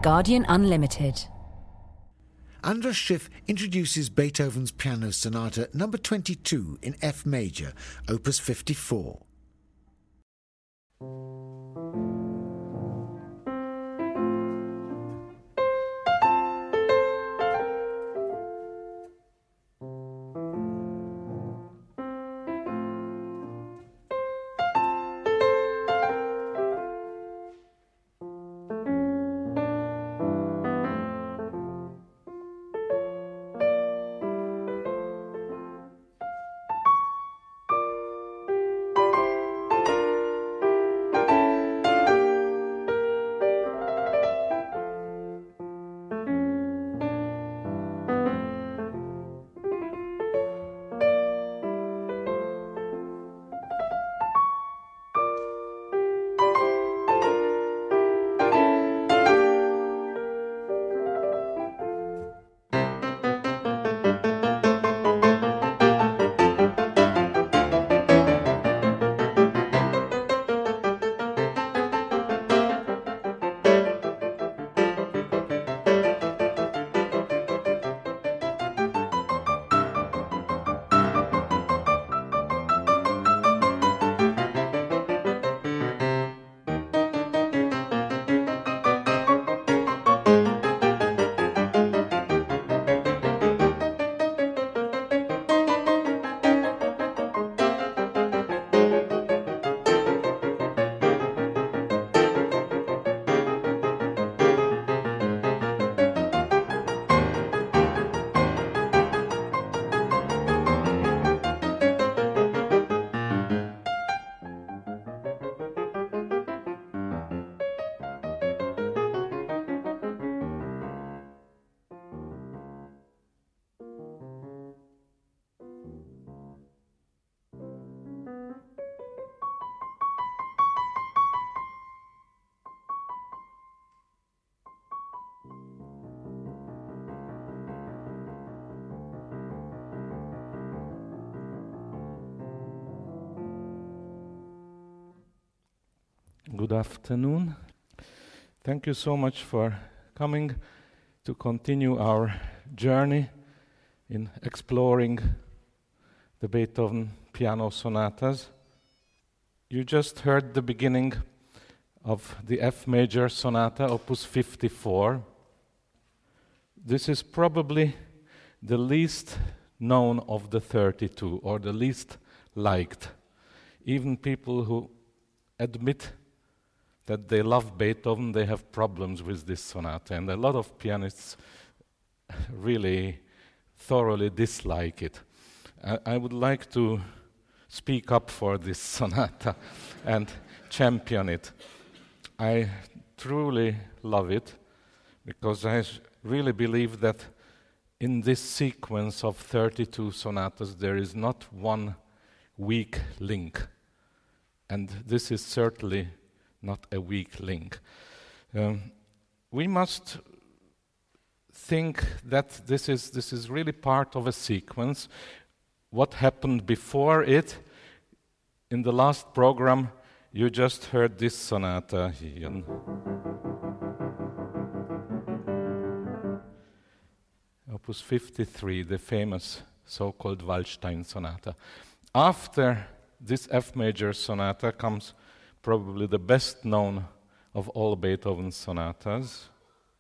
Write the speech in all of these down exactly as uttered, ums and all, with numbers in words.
Guardian Unlimited. Andras Schiff introduces Beethoven's Piano Sonata number twenty-two in F major, opus fifty-four. Good afternoon. Thank you so much for coming to continue our journey in exploring the Beethoven piano sonatas. You just heard the beginning of the F major sonata, opus fifty-four. This is probably the least known of the thirty-two, or the least liked. Even people who admit that they love Beethoven, they have problems with this sonata, and a lot of pianists really thoroughly dislike it. I, I would like to speak up for this sonata and champion it. I truly love it because I really believe that in this sequence of thirty-two sonatas there is not one weak link, and this is certainly not a weak link. Um, we must think that this is this is really part of a sequence. What happened before it? In the last program, you just heard this sonata here. Opus fifty-three, the famous so-called Waldstein sonata. After this F major sonata comes probably the best known of all Beethoven sonatas.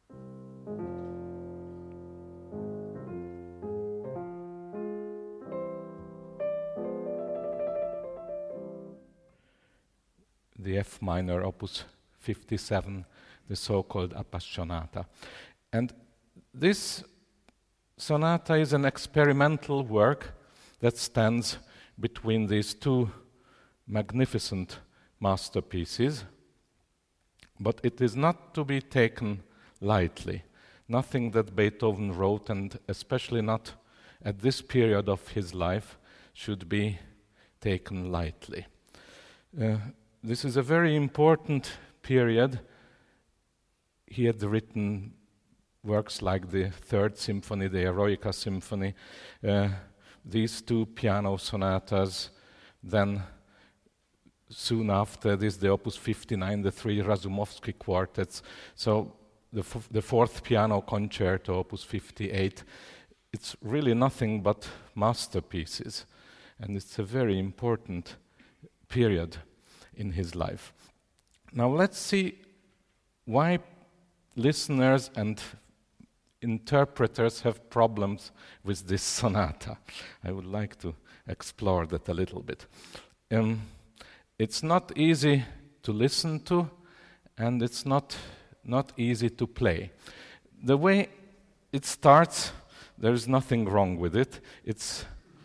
The F minor, opus fifty-seven, the so-called Appassionata. And this sonata is an experimental work that stands between these two magnificent masterpieces, but it is not to be taken lightly. Nothing that Beethoven wrote, and especially not at this period of his life, should be taken lightly. Uh, this is a very important period. He had written works like the Third Symphony, the Eroica Symphony, uh, these two piano sonatas, then soon after this, the Opus fifty-nine, the three Razumovsky quartets. So the, f- the fourth piano concerto, opus fifty-eight. It's really nothing but masterpieces, and it's a very important period in his life. Now let's see why listeners and interpreters have problems with this sonata. I would like to explore that a little bit. Um, it's not easy to listen to, and it's not not easy to play. The way it starts, there's nothing wrong with it. It's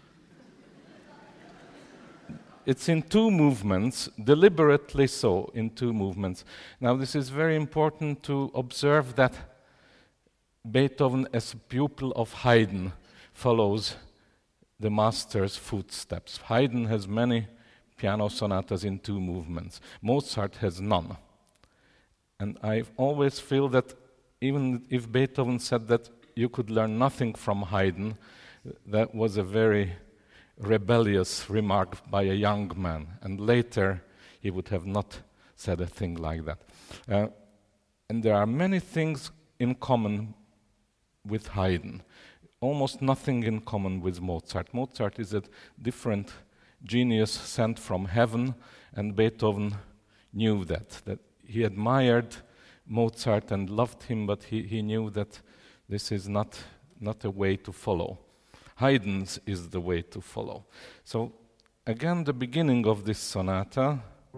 It's in two movements, deliberately so, in two movements. Now, this is very important to observe that Beethoven, as a pupil of Haydn, follows the master's footsteps. Haydn has many piano sonatas in two movements. Mozart has none. And I always feel that even if Beethoven said that you could learn nothing from Haydn, that was a very rebellious remark by a young man, and later he would have not said a thing like that. Uh, and there are many things in common with Haydn, almost nothing in common with Mozart. Mozart is a different genius sent from heaven, and Beethoven knew that, that he admired Mozart and loved him, but he, he knew that this is not, not a way to follow. Haydn's is the way to follow. So, again, the beginning of this sonata.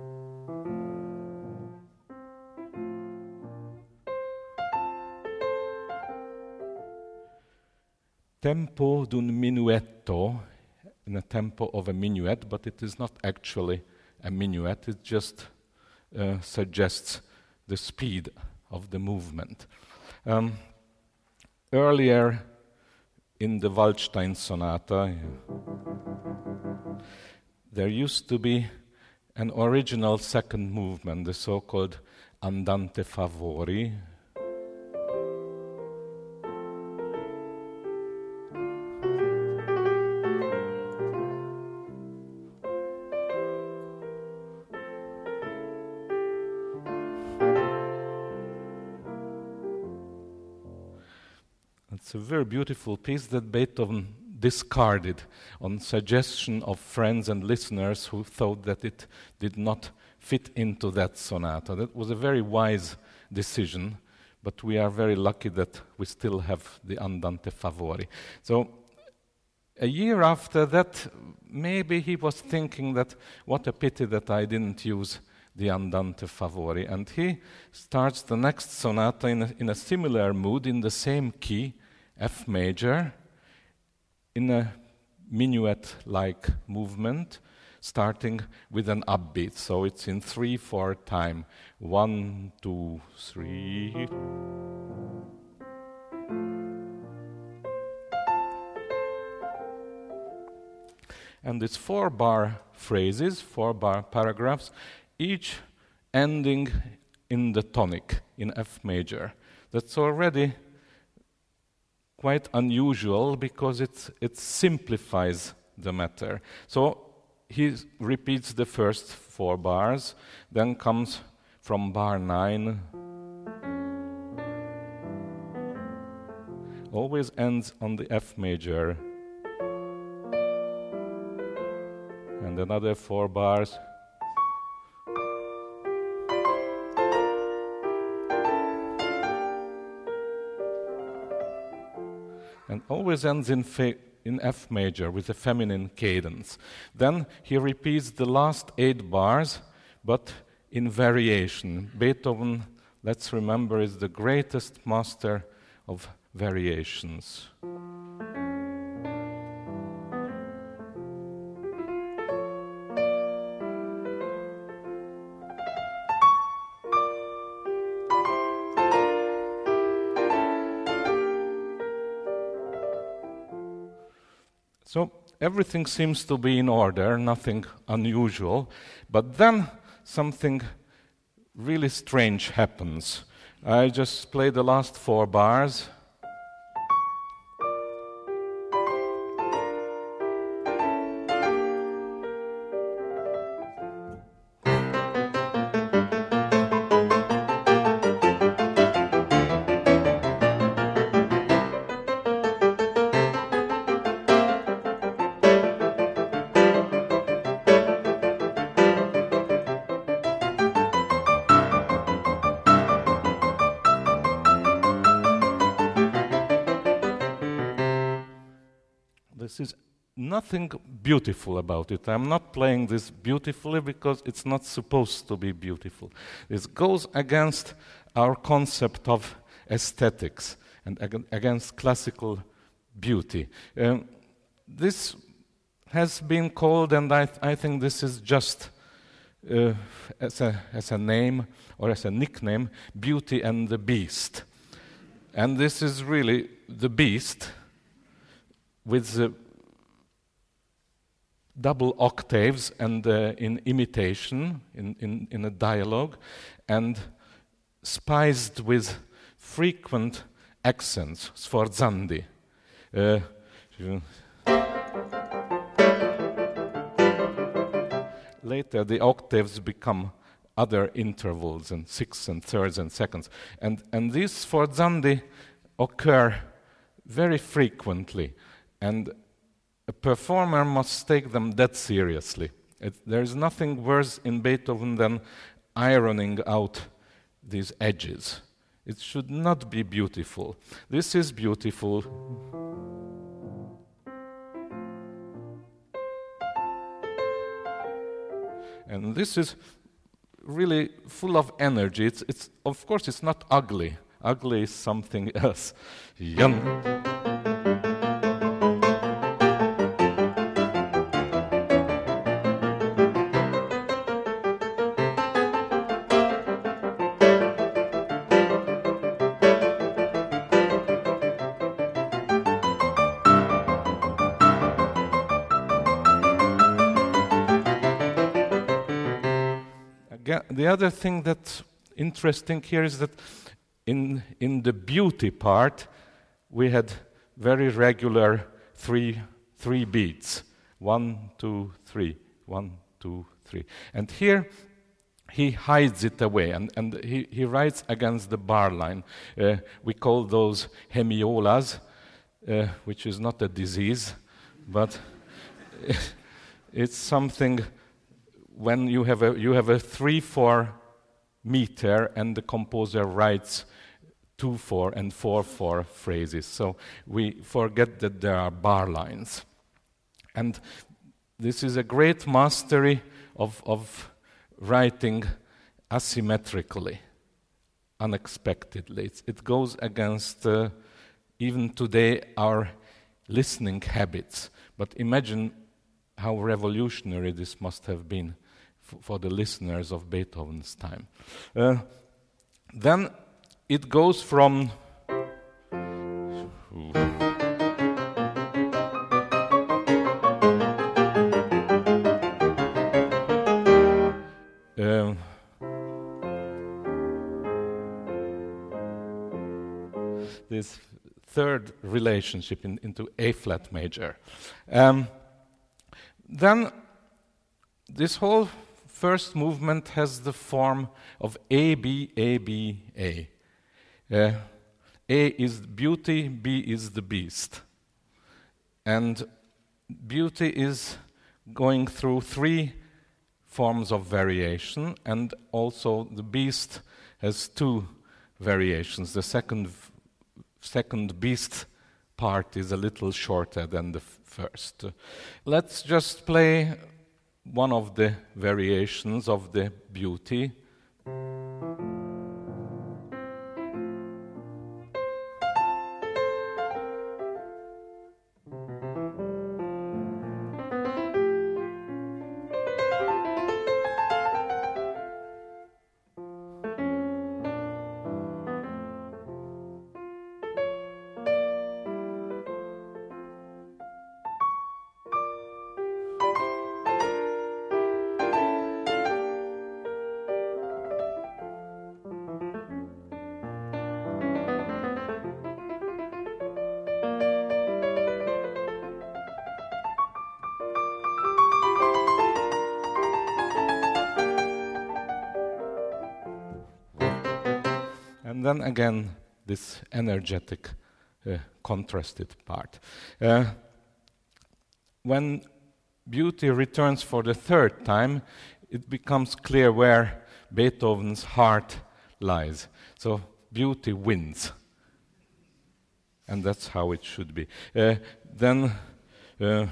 Tempo d'un minuetto, in a tempo of a minuet, but it is not actually a minuet, it just uh, suggests the speed of the movement. Um, earlier, in the Waldstein sonata, there used to be an original second movement, the so-called andante favori. It's a very beautiful piece that Beethoven discarded on suggestion of friends and listeners who thought that it did not fit into that sonata. That was a very wise decision, but we are very lucky that we still have the andante favori. So a year after that, maybe he was thinking that what a pity that I didn't use the andante favori. And he starts the next sonata in a, in a similar mood, in the same key, F major, in a minuet-like movement, starting with an upbeat. So it's in three four time. One, two, three. And it's four-bar phrases, four-bar paragraphs, each ending in the tonic, in F major. That's already quite unusual because it, it simplifies the matter. So he repeats the first four bars, then comes from bar nine, always ends on the F major, and another four bars, and always ends in, fa- in F major with a feminine cadence. Then he repeats the last eight bars, but in variation. Beethoven, let's remember, is the greatest master of variations. So everything seems to be in order, nothing unusual, but then something really strange happens. I just play the last four bars. This is nothing beautiful about it. I'm not playing this beautifully because it's not supposed to be beautiful. This goes against our concept of aesthetics and ag- against classical beauty. Um, this has been called, and I, th- I think this is just uh, as, a, as a name or as a nickname, Beauty and the Beast. And this is really the beast with the double octaves and uh, in imitation, in, in, in a dialogue, and spiced with frequent accents, sforzandi. Uh, later, the octaves become other intervals and sixths and thirds and seconds. And, and these sforzandi occur very frequently. And a performer must take them that seriously. It, there's nothing worse in Beethoven than ironing out these edges. It should not be beautiful. This is beautiful. And this is really full of energy. It's, it's of course, it's not ugly. Ugly is something else. Yan. The other thing that's interesting here is that in, in the beauty part, we had very regular three, three beats. One, two, three. One, two, three. And here, he hides it away, and, and he, he writes against the bar line. Uh, we call those hemiolas, uh, which is not a disease, but it's something. When you have a you have a three four meter and the composer writes two four and four four phrases, so we forget that there are bar lines, and this is a great mastery of of writing asymmetrically, unexpectedly. It's, it goes against uh, even today our listening habits. But imagine how revolutionary this must have been for the listeners of Beethoven's time. Uh, then it goes from uh, this third relationship in, into A flat major. Um, then this whole first movement has the form of A, B, A, B, A. Uh, A is beauty, B is the beast. And beauty is going through three forms of variation, and also the beast has two variations. The second, second beast part is a little shorter than the f- first. Uh, let's just play one of the variations of the beauty. And then again, this energetic, uh, contrasted part. Uh, when beauty returns for the third time, it becomes clear where Beethoven's heart lies. So beauty wins. And that's how it should be. Uh, then Uh,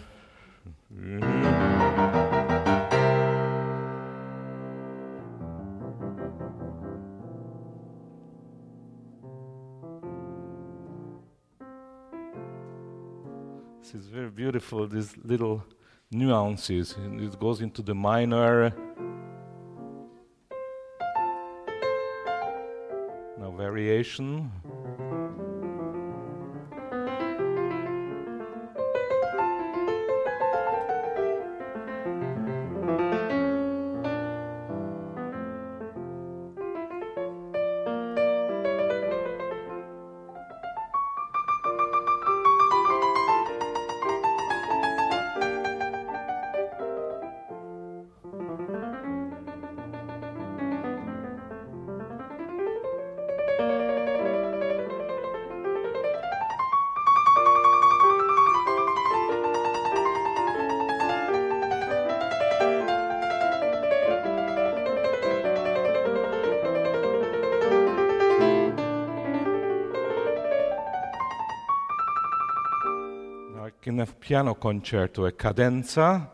This is very beautiful, these little nuances. And it goes into the minor. Now variation. In a piano concerto, a cadenza.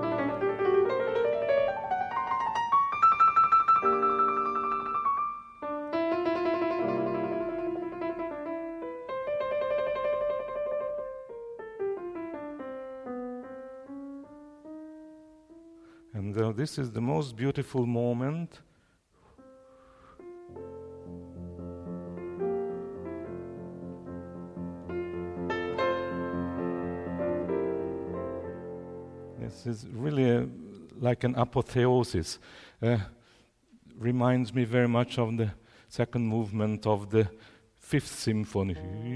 And uh, this is the most beautiful moment. This is really a, like an apotheosis. Uh, reminds me very much of the second movement of the Fifth Symphony.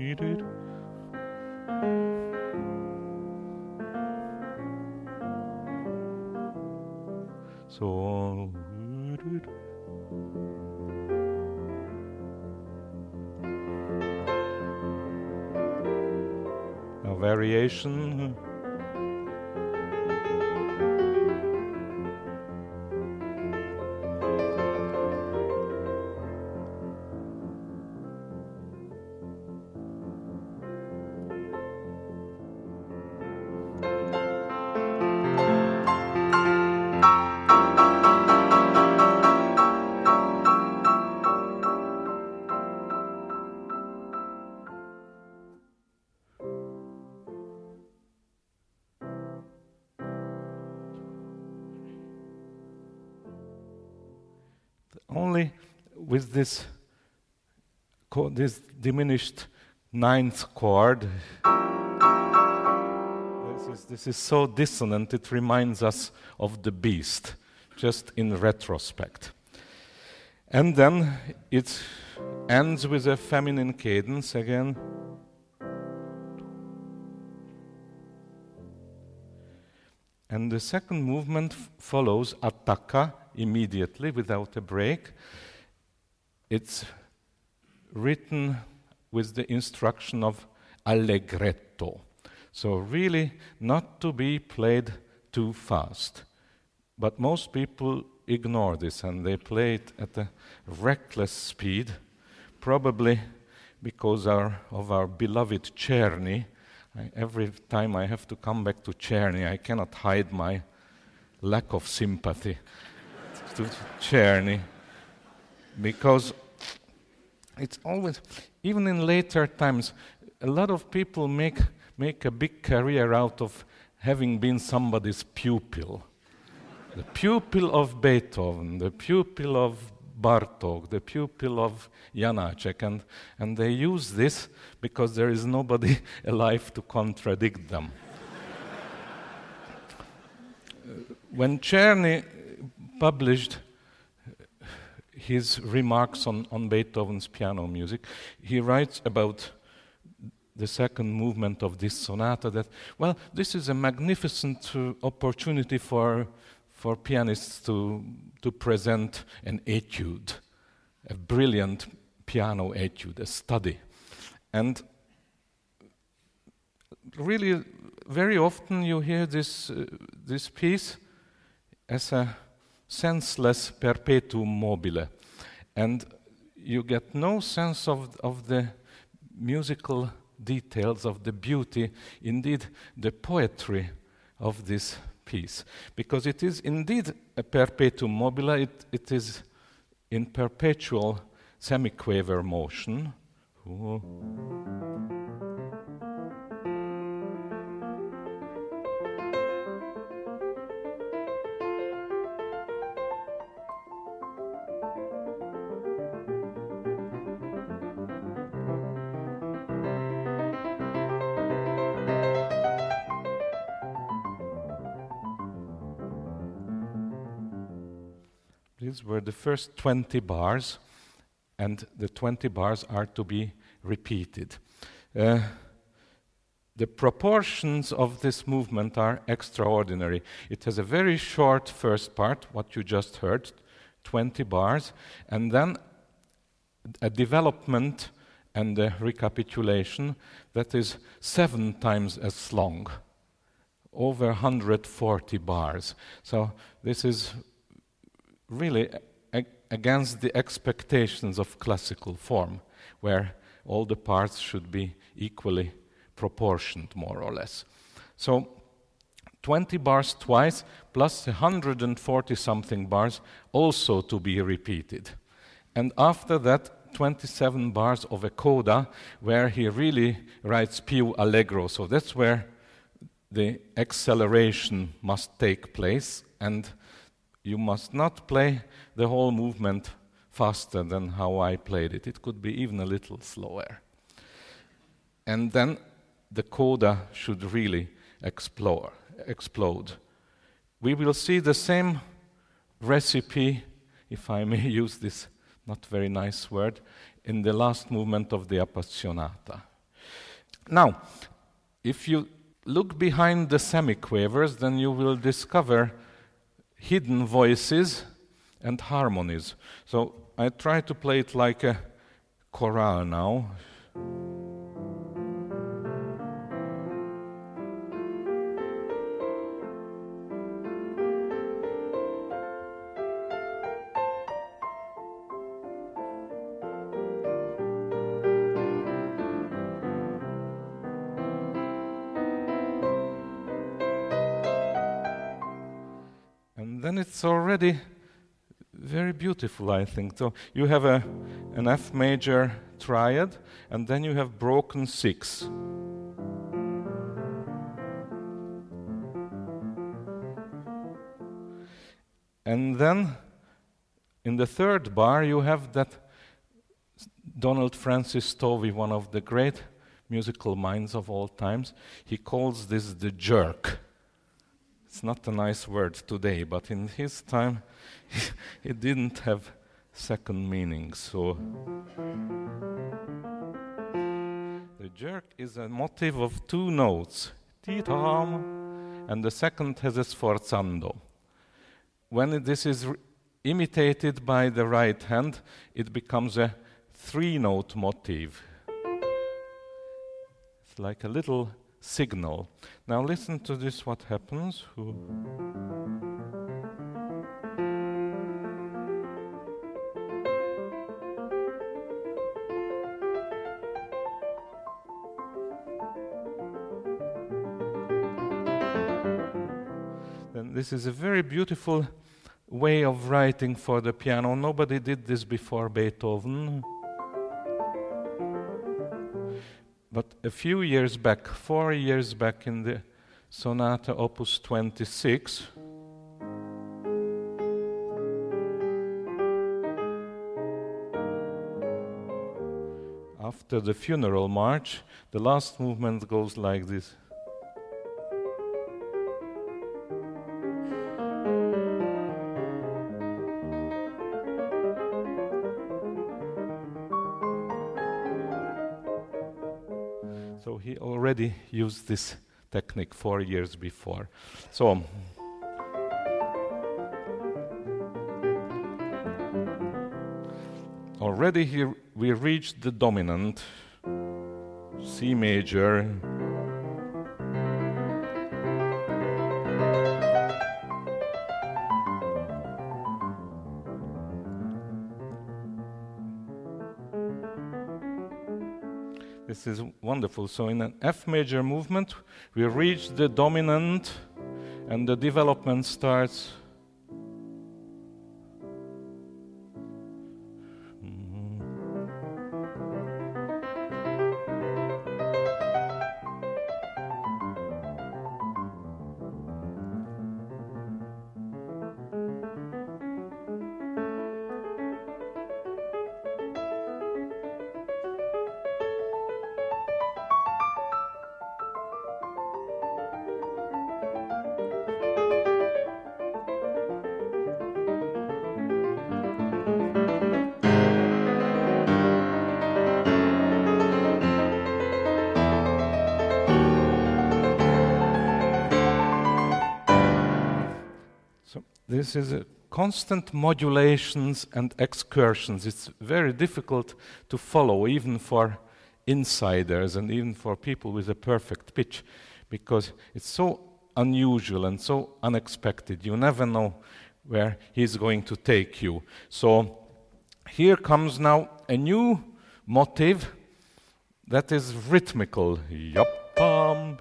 So, a variation. Only with this co- this diminished ninth chord, this is, this is so dissonant, it reminds us of the beast, just in retrospect. And then it ends with a feminine cadence again. And the second movement f- follows attacca immediately without a break. It's written with the instruction of allegretto. So really not to be played too fast. But most people ignore this and they play it at a reckless speed, probably because our, of our beloved Czerny. I, every time I have to come back to Czerny, I cannot hide my lack of sympathy to Czerny, because it's always, even in later times, a lot of people make make a big career out of having been somebody's pupil. The pupil of Beethoven, the pupil of Bartók, the pupil of Janáček, and, and they use this because there is nobody alive to contradict them. When Czerny published his remarks on, on Beethoven's piano music, he writes about the second movement of this sonata that, well, this is a magnificent uh, opportunity for for pianists to to present an etude, a brilliant piano etude, a study. And really, very often you hear this uh, this piece as a senseless perpetuum mobile, and you get no sense of of the musical details of the beauty, indeed the poetry of this piece. Because it is indeed a perpetuum mobile, it, it is in perpetual semiquaver motion. Ooh. These were the first twenty bars, and the twenty bars are to be repeated. Uh, the proportions of this movement are extraordinary. It has a very short first part, what you just heard, twenty bars, and then a development and a recapitulation that is seven times as long, over one hundred forty bars. So this is really a- against the expectations of classical form, where all the parts should be equally proportioned, more or less. So twenty bars twice, plus one hundred forty something bars, also to be repeated. And after that, twenty-seven bars of a coda, where he really writes più allegro. So that's where the acceleration must take place, and you must not play the whole movement faster than how I played it. It could be even a little slower. And then the coda should really explore, explode. We will see the same recipe, if I may use this not very nice word, in the last movement of the Appassionata. Now, if you look behind the semiquavers, then you will discover hidden voices and harmonies. So I try to play it like a chorale now. Then it's already very beautiful, I think. So you have a, an F major triad, and then you have broken six. And then in the third bar you have that Donald Francis Stovey, one of the great musical minds of all times, he calls this the jerk. It's not a nice word today, but in his time, it didn't have second meaning. So the jerk is a motive of two notes, ti-tam, and the second has a sforzando. When this is re- imitated by the right hand, it becomes a three-note motif. It's like a little signal. Now listen to this, what happens. Then this is a very beautiful way of writing for the piano. Nobody did this before Beethoven. But a few years back, four years back in the Sonata Opus twenty-six, after the funeral march, the last movement goes like this. So he already used this technique four years before. So already here we reached the dominant, C major. This is wonderful. So in an F major movement, we reach the dominant, and the development starts. This is a constant modulations and excursions. It's very difficult to follow, even for insiders and even for people with a perfect pitch, because it's so unusual and so unexpected. You never know where he's going to take you. So here comes now a new motive that is rhythmical. Yup-pam.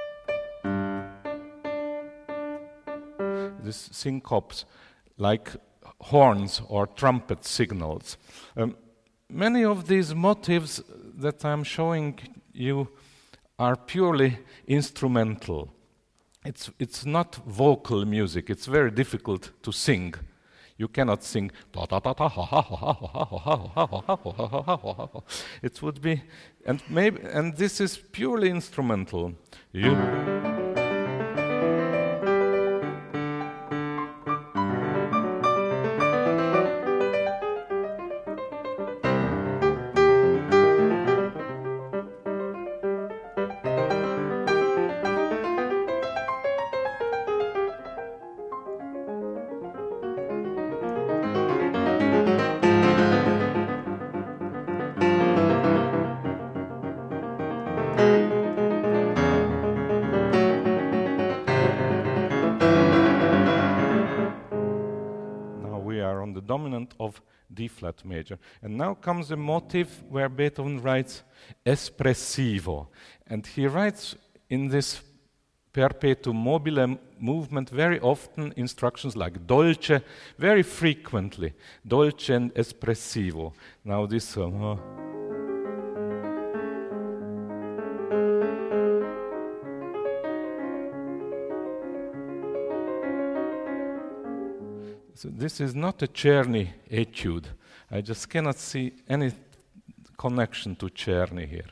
This syncopes like horns or trumpet signals. Um, many of these motives that I'm showing you are purely instrumental. It's, it's not vocal music. It's very difficult to sing. You cannot sing. It would be, and maybe, and this is purely instrumental. You. Of D-flat major. And now comes a motive where Beethoven writes espressivo. And he writes in this perpetuum mobile movement very often instructions like dolce, very frequently, dolce and espressivo. Now this... Uh, So this is not a Czerny etude. I just cannot see any connection to Czerny here.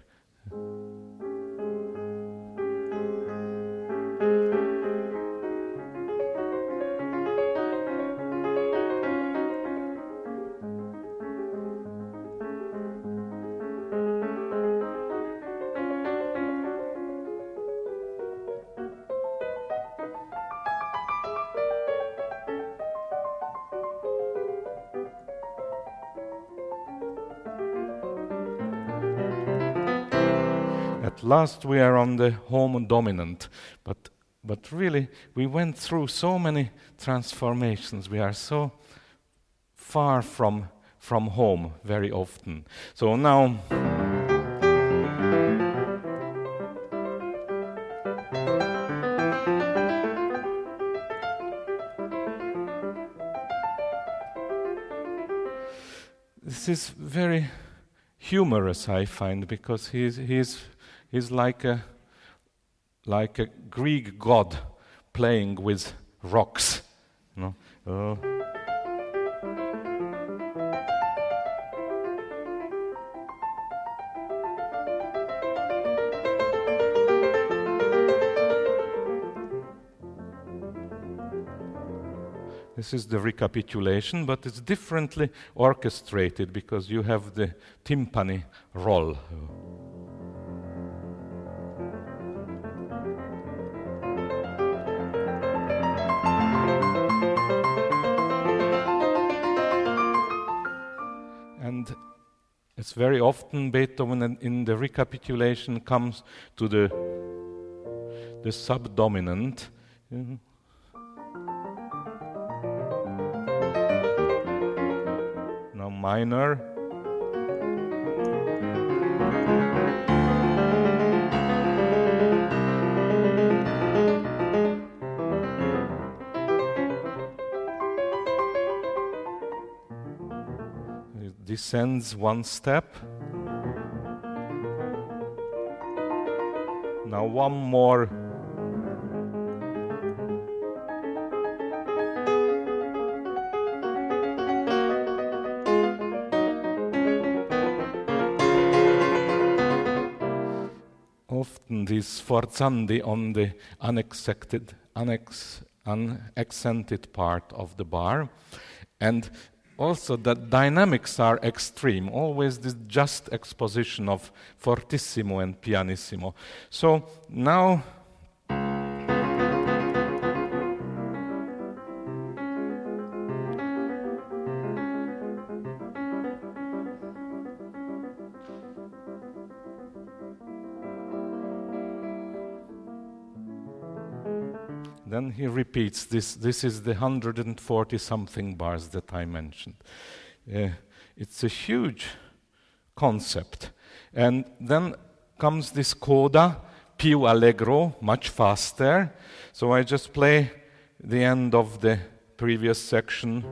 At last we are on the home dominant, but but really we went through so many transformations. We are so far from from home very often. So now this is very humorous, I find, because he's he's He's like a, like a Greek god playing with rocks. No? Uh. This is the recapitulation, but it's differently orchestrated because you have the timpani roll. And it's very often Beethoven in the recapitulation comes to the the subdominant. Mm-hmm. Now minor. descends one step. Now one more. Often these sforzandi on the unaccented, unex, unaccented part of the bar. And also the dynamics are extreme, always this just exposition of fortissimo and pianissimo. So now then he repeats this. This is the one hundred forty something bars that I mentioned. Uh, it's a huge concept. And then comes this coda, più allegro, much faster. So I just play the end of the previous section.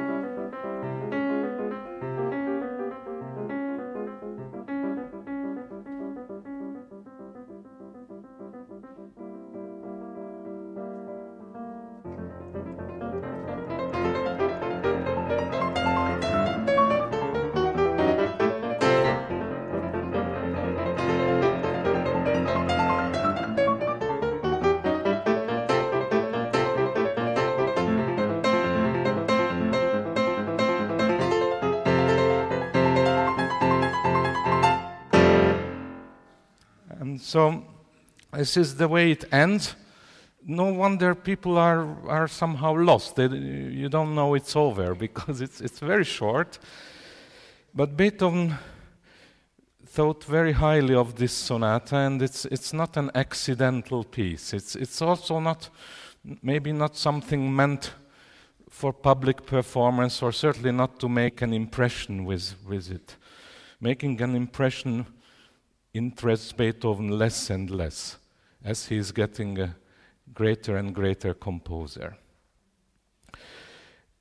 So this is the way it ends. No wonder people are, are somehow lost. They, you don't know it's over because it's, it's very short. But Beethoven thought very highly of this sonata, and it's, it's not an accidental piece. It's, it's also not, maybe not something meant for public performance, or certainly not to make an impression with, with it. Making an impression interests Beethoven less and less as he is getting a greater and greater composer.